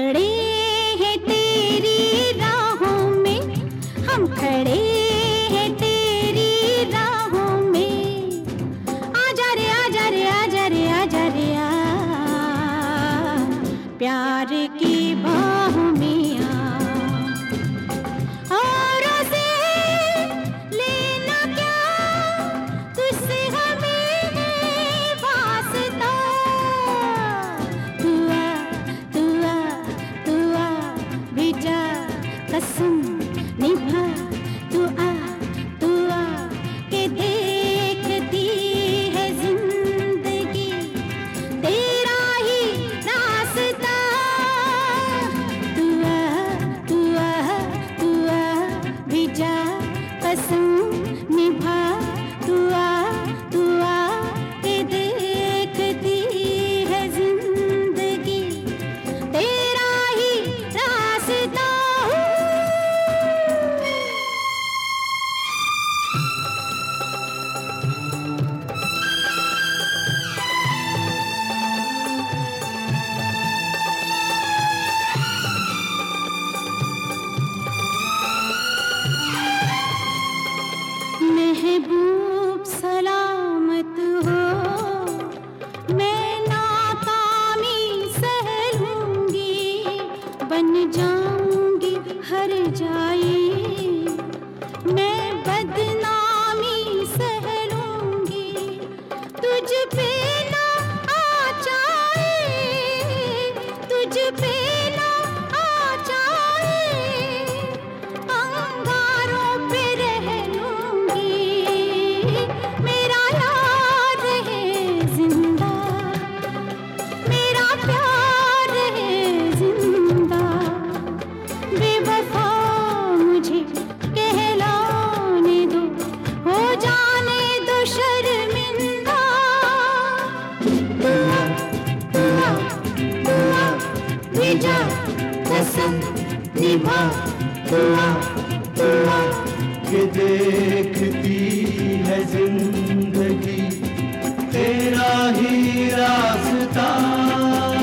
खड़े हैं तेरी राहों में, हम खड़े हैं तेरी राहों में। आजा रे आजा रे आजा रे आजा रे आ, प्यार की बाहों में आ। औरों से लेना क्या, तुझसे हमें है वास्ता। तू आ तू आ तू आ भी जा, कसम निभा। तू आ के देखती है जिंदगी तेरा ही रास्ता। तू आ भी जा, कसम निभा। तू आ के देखती है जिंदगी तेरा ही रास्ता। महबूब सलामत हो, मैं नाकामी सह लूंगी। बन जाऊंगी हर जाए, मैं बदनामी सह लूंगी। तुझ पे ना आ जाए, तुझ पे ना आ जाए, अंगारों पे रह लूंगी। मेरा यार रहे जिंदा, मेरा प्यार रहे जिंदा। बेवफा मुझे कहलाने दो, हो जाने दो शर्मिंदा। तू आ भी जा, कसम निभा। तू आ के देखती है जिंदगी तेरा ही रास्ता।